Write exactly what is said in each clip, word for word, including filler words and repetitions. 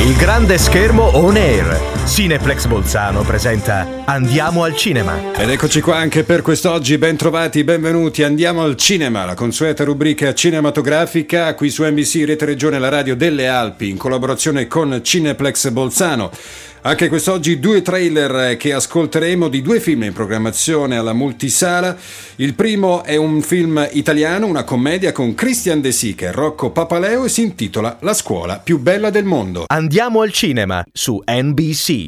Il grande schermo on air. Cineplex Bolzano presenta Andiamo al cinema. Ed eccoci qua anche per quest'oggi, ben trovati, benvenuti. Andiamo al cinema, la consueta rubrica cinematografica qui su N B C Rete Regione, la radio delle Alpi, in collaborazione con Cineplex Bolzano. Anche quest'oggi due trailer che ascolteremo di due film in programmazione alla Multisala. Il primo è un film italiano, una commedia con Christian De Sica e Rocco Papaleo, e si intitola La scuola più bella del mondo. Andiamo al cinema su N B C.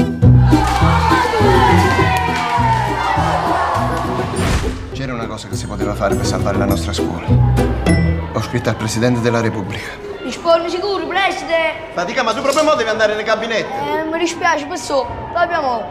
C'era una cosa che si poteva fare per salvare la nostra scuola. Ho scritto al Presidente della Repubblica. Rispondi sicuro, preside? Fatica, ma tu proprio mo devi andare nei gabinetti. Eh, mi dispiace, questo l'abbiamo.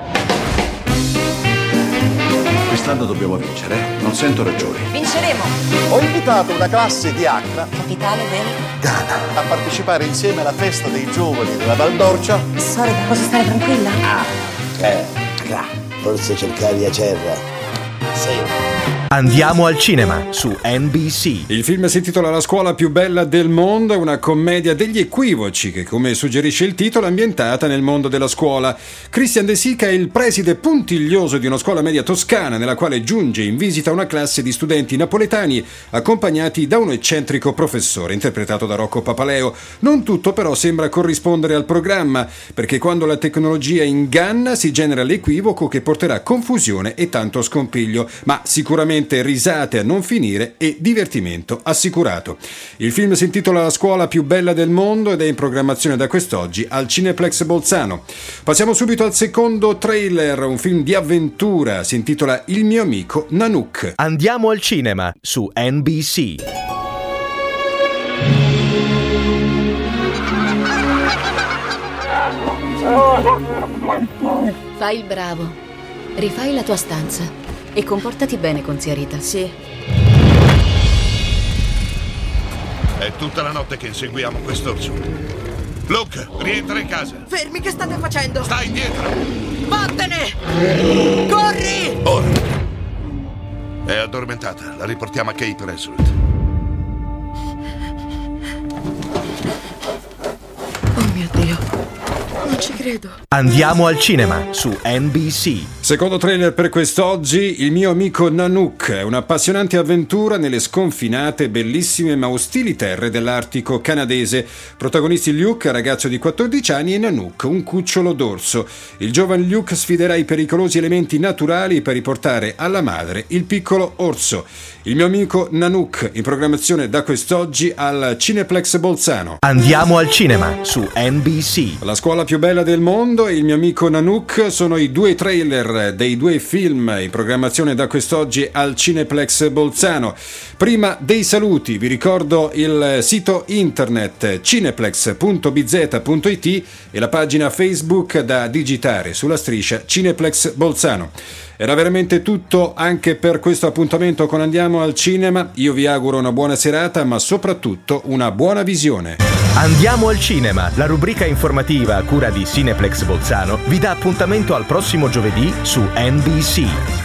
Quest'anno dobbiamo vincere, eh? Non sento ragioni. Vinceremo. Ho invitato una classe di Accra, Capitale del Ghana, a partecipare insieme alla festa dei giovani della Val d'Orcia. Solida, posso stare tranquilla? Ah, eh, forse cercavi a Cerra. Sì. Andiamo al cinema su N B C. Il film si intitola La scuola più bella del mondo, è una commedia degli equivoci che, come suggerisce il titolo, è ambientata nel mondo della scuola. Christian De Sica è il preside puntiglioso di una scuola media toscana nella quale giunge in visita una classe di studenti napoletani accompagnati da un eccentrico professore interpretato da Rocco Papaleo. Non tutto però sembra corrispondere al programma, perché quando la tecnologia inganna si genera l'equivoco che porterà confusione e tanto scompiglio, ma sicuramente risate a non finire e divertimento assicurato. Il film si intitola La scuola più bella del mondo ed è in programmazione da quest'oggi al Cineplex Bolzano. Passiamo subito al secondo trailer, un film di avventura, si intitola Il mio amico Nanook. Andiamo al cinema su N B C. Fai il bravo, rifai la tua stanza e comportati bene con zia Rita. Sì. È tutta la notte che inseguiamo quest'orso. Luke, rientra in casa. Fermi, che state facendo? Stai indietro. Vattene! Corri! Ora. È addormentata. La riportiamo a Cape Resort. Oh mio Dio. Non ci credo. Andiamo al cinema su N B C. Secondo trailer per quest'oggi, Il mio amico Nanook è un'appassionante avventura nelle sconfinate, bellissime ma ostili terre dell'Artico canadese. Protagonisti Luke, ragazzo di quattordici anni, e Nanook, un cucciolo d'orso. Il giovane Luke sfiderà i pericolosi elementi naturali per riportare alla madre il piccolo orso. Il mio amico Nanook, in programmazione da quest'oggi al Cineplex Bolzano. Andiamo al cinema su N B C. La scuola più bella del mondo e Il mio amico Nanook sono i due trailer dei due film in programmazione da quest'oggi al Cineplex Bolzano. Prima dei saluti, vi ricordo il sito internet cineplex punto b z punto i t e la pagina Facebook da digitare sulla striscia Cineplex Bolzano. Era veramente tutto anche per questo appuntamento con Andiamo al cinema. Io vi auguro una buona serata, ma soprattutto una buona visione. Andiamo al cinema, la rubrica informativa a cura di Cineplex Bolzano vi dà appuntamento al prossimo giovedì su N B C.